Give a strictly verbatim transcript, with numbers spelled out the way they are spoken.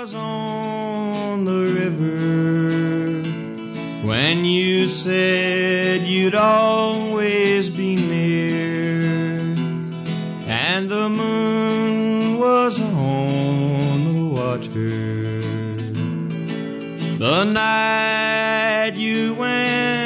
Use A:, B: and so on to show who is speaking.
A: was on the river, when you said you'd always be near, and the moon was on the water, the night you went